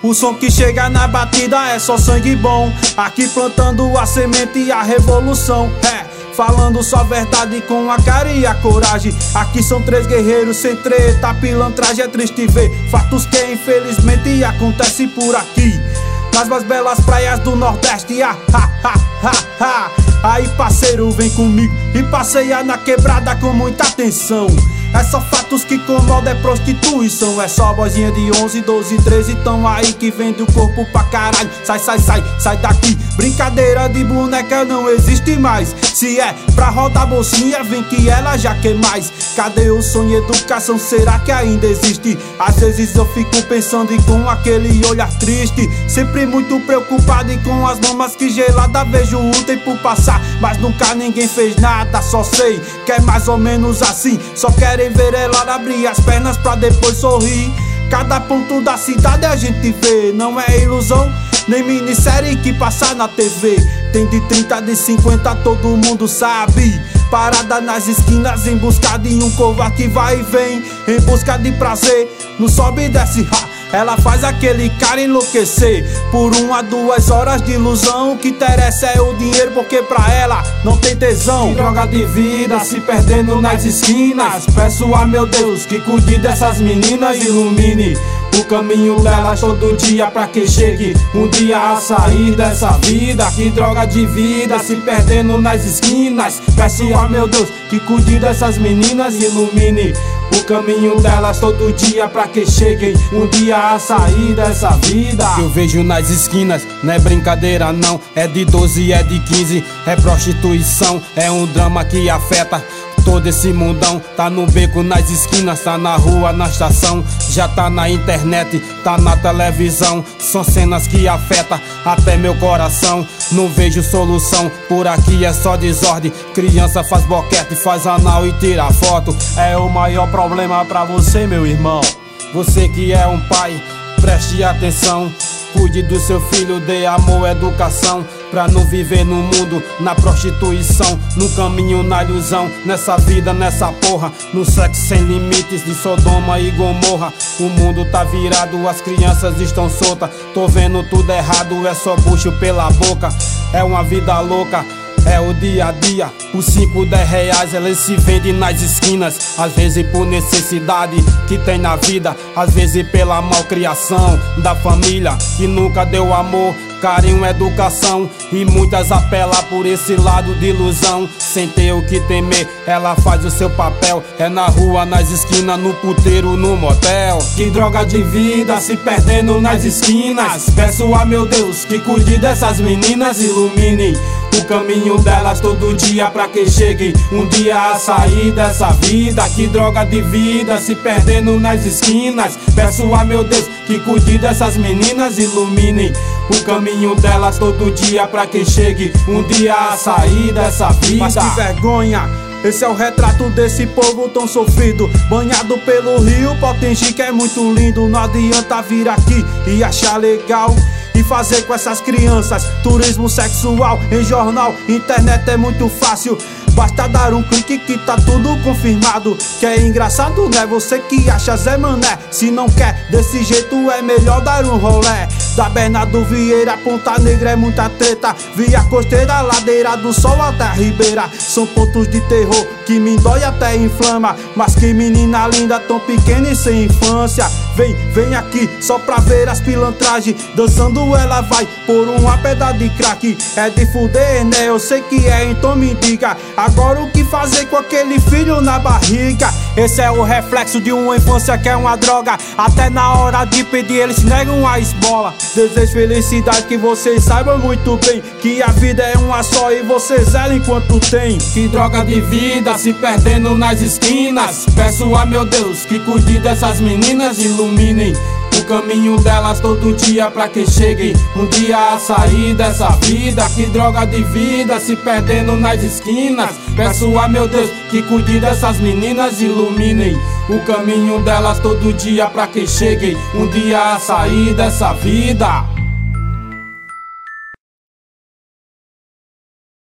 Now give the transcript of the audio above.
O som que chega na batida é só sangue bom. Aqui plantando a semente e a revolução. Falando só verdade com a cara e a coragem. Aqui são três guerreiros sem treta. Pilantragem é triste ver fatos que infelizmente acontecem por aqui. Nas mais belas praias do Nordeste. Aí parceiro, vem comigo e passeia na quebrada com muita atenção. É só fatos que com moda é prostituição. É só boizinha de 11, 12, 13 tão aí que vende o corpo pra caralho. Sai daqui. Brincadeira de boneca não existe mais. Se é pra rodar bolsinha, vem que ela já quer mais. Cadê o sonho e educação? Será que ainda existe? Às vezes eu fico pensando e com aquele olhar triste. Sempre muito preocupado e com as mamas que gelada vejo o tempo passar. Mas nunca ninguém fez nada, só sei que é mais ou menos assim. Só querem ver ela abrir as pernas pra depois sorrir. Cada ponto da cidade a gente vê, não é ilusão, nem minissérie que passa na TV. Tem de 30, de 50, todo mundo sabe. Parada nas esquinas em busca de um covar que vai e vem. Em busca de prazer, no sobe e desce, ela faz aquele cara enlouquecer. Por 1 a 2 horas de ilusão. O que interessa é o dinheiro, porque pra ela não tem tesão. Que droga de vida se perdendo nas esquinas. Peço a meu Deus que cuide dessas meninas, ilumine o caminho delas todo dia pra que chegue um dia a sair dessa vida. Que droga de vida se perdendo nas esquinas. Peço a meu Deus que cuide dessas meninas, ilumine o caminho delas todo dia pra que cheguem um dia a sair dessa vida. O que eu vejo nas esquinas não é brincadeira não. É de 12, é de 15, é prostituição. É um drama que afeta todo esse mundão. Tá no beco, nas esquinas, tá na rua, na estação. Já tá na internet, tá na televisão. São cenas que afetam até meu coração. Não vejo solução, por aqui é só desordem. Criança faz boquete, faz anal e tira foto. É o maior problema pra você, meu irmão. Você que é um pai, preste atenção. Cuide do seu filho, dê amor, educação, pra não viver no mundo, na prostituição, no caminho, na ilusão, nessa vida, nessa porra, no sexo sem limites de Sodoma e Gomorra. O mundo tá virado, as crianças estão soltas. Tô vendo tudo errado, é só bucho pela boca. É uma vida louca, é o dia a dia. Os 5, 10 reais elas se vendem nas esquinas. Às vezes por necessidade que tem na vida, às vezes pela malcriação da família que nunca deu amor, carinho, educação. E muitas apelam por esse lado de ilusão. Sem ter o que temer, ela faz o seu papel. É na rua, nas esquinas, no puteiro, no motel. Que droga de vida se perdendo nas esquinas. Peço a meu Deus que cuide dessas meninas, ilumine o caminho delas todo dia pra que cheguem um dia a sair dessa vida. Que droga de vida se perdendo nas esquinas. Peço a meu Deus que cuide dessas meninas, ilumine o caminho delas todo dia pra que chegue um dia a sair dessa vida. Mas que vergonha, esse é o retrato desse povo tão sofrido, banhado pelo rio Potengi, que é muito lindo. Não adianta vir aqui e achar legal e fazer com essas crianças turismo sexual em jornal, internet é muito fácil. Basta dar um clique que tá tudo confirmado. Que é engraçado, né? Você que acha Zé Mané. Se não quer desse jeito é melhor dar um rolé. Da Bernardo Vieira, Ponta Negra é muita treta. Via Costeira, Ladeira do Sol até a Ribeira. São pontos de terror que me dói até inflama. Mas que menina linda, tão pequena e sem infância. Vem aqui só pra ver as pilantragens. Dançando ela vai por uma pedra de crack. É de fuder, né? Eu sei que é, então me diga. Agora o que fazer com aquele filho na barriga? Esse é o reflexo de uma infância que é uma droga. Até na hora de pedir eles negam a esmola. Desejo felicidade, que vocês saibam muito bem que a vida é uma só e vocês zelam enquanto tem. Que droga de vida se perdendo nas esquinas. Peço a meu Deus que cuide dessas meninas, iluminem o caminho delas todo dia pra que cheguem um dia a sair dessa vida. Que droga de vida se perdendo nas esquinas. Peço a meu Deus que cuide dessas meninas, iluminem o caminho delas todo dia pra que cheguem um dia a sair dessa vida.